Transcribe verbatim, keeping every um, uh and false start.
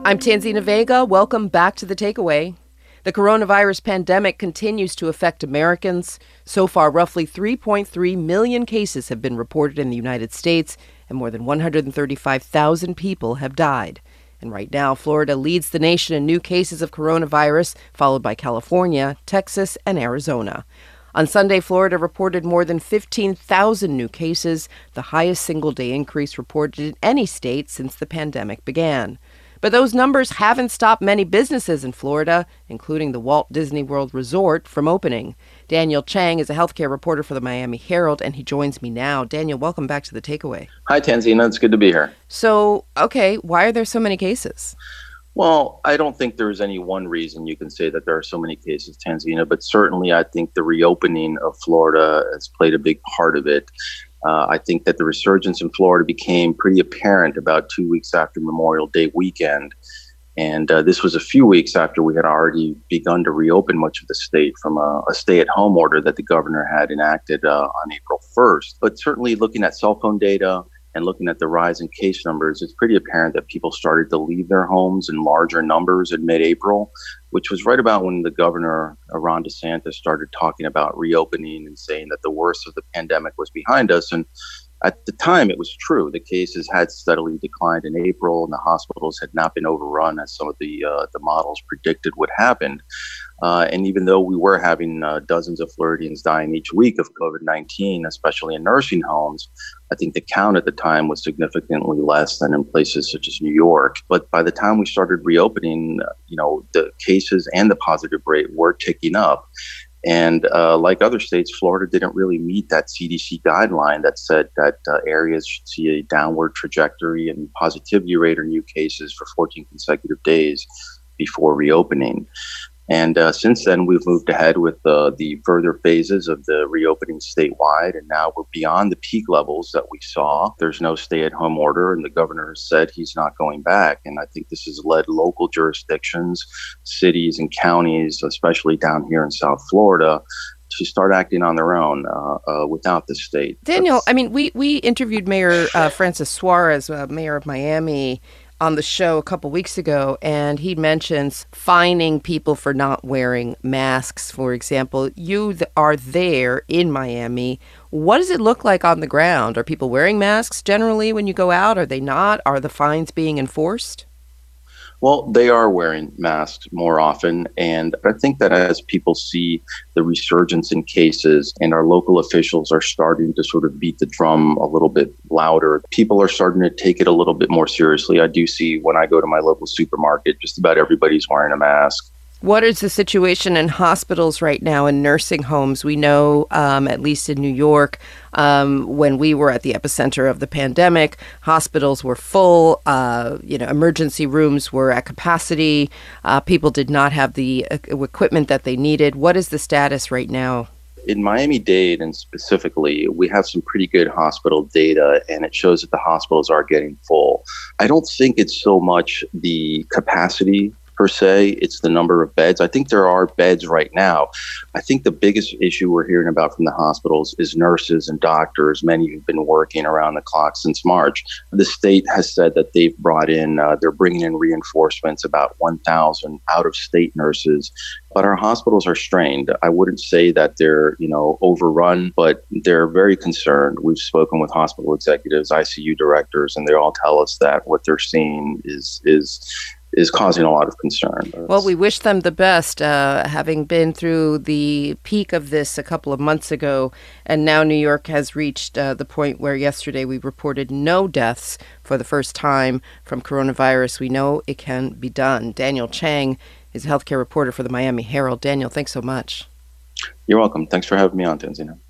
I'm Tanzina Vega. Welcome back to The Takeaway. The coronavirus pandemic continues to affect Americans. So far, roughly three point three million cases have been reported in the United States, and more than one hundred thirty-five thousand people have died. And right now, Florida leads the nation in new cases of coronavirus, followed by California, Texas, and Arizona. On Sunday, Florida reported more than fifteen thousand new cases, the highest single-day increase reported in any state since the pandemic began. But those numbers haven't stopped many businesses in Florida, including the Walt Disney World Resort, from opening. Daniel Chang is a healthcare reporter for the Miami Herald, and he joins me now. Daniel, welcome back to The Takeaway. Hi, Tanzina. It's good to be here. So, okay, why are there so many cases? Well, I don't think there's any one reason you can say that there are so many cases, Tanzina, but certainly I think the reopening of Florida has played a big part of it. Uh, I think that the resurgence in Florida became pretty apparent about two weeks after Memorial Day weekend. And uh, this was a few weeks after we had already begun to reopen much of the state from a, a stay-at-home order that the governor had enacted uh, on April first. But certainly looking at cell phone data and looking at the rise in case numbers, it's pretty apparent that people started to leave their homes in larger numbers in mid-April, which was right about when the governor, Ron DeSantis, started talking about reopening and saying that the worst of the pandemic was behind us. And at the time, it was true. The cases had steadily declined in April, and the hospitals had not been overrun as some of the uh, the models predicted would happen. Uh, and even though we were having uh, dozens of Floridians dying each week of COVID nineteen, especially in nursing homes, I think the count at the time was significantly less than in places such as New York. But by the time we started reopening, you know, the cases and the positive rate were ticking up. And uh, like other states, Florida didn't really meet that C D C guideline that said that uh, areas should see a downward trajectory and positivity rate or new cases for fourteen consecutive days before reopening. And uh, since then, we've moved ahead with uh, the further phases of the reopening statewide, and now we're beyond the peak levels that we saw. There's no stay-at-home order, and the governor has said he's not going back. And I think this has led local jurisdictions, cities and counties, especially down here in South Florida, to start acting on their own uh, uh, without the state. Daniel, That's... I mean, we, we interviewed Mayor uh, Francis Suarez, uh, mayor of Miami, on the show a couple weeks ago, and he mentions fining people for not wearing masks, for example. You th- are there in Miami. What does it look like on the ground? Are people wearing masks generally when you go out? Are they not? Are the fines being enforced? Well, they are wearing masks more often, and I think that as people see the resurgence in cases and our local officials are starting to sort of beat the drum a little bit louder, people are starting to take it a little bit more seriously. I do see when I go to my local supermarket, just about everybody's wearing a mask. What is the situation in hospitals right now, in nursing homes? We know, um, at least in New York, um, when we were at the epicenter of the pandemic, hospitals were full. Uh, you know, emergency rooms were at capacity. Uh, people did not have the uh, equipment that they needed. What is the status right now? In Miami-Dade, and specifically, we have some pretty good hospital data, and it shows that the hospitals are getting full. I don't think it's so much the capacity per se, it's the number of beds. I think there are beds right now. I think the biggest issue we're hearing about from the hospitals is nurses and doctors, many who've been working around the clock since March. The state has said that they've brought in, uh, they're bringing in reinforcements, about one thousand out-of-state nurses. But our hospitals are strained. I wouldn't say that they're, you know, overrun, but they're very concerned. We've spoken with hospital executives, I C U directors, and they all tell us that what they're seeing is is is causing a lot of concern. Well, we wish them the best, uh, having been through the peak of this a couple of months ago, and now New York has reached uh, the point where yesterday we reported no deaths for the first time from coronavirus. We know it can be done. Daniel Chang is a healthcare reporter for the Miami Herald. Daniel, thanks so much. You're welcome. Thanks for having me on, Tanzina.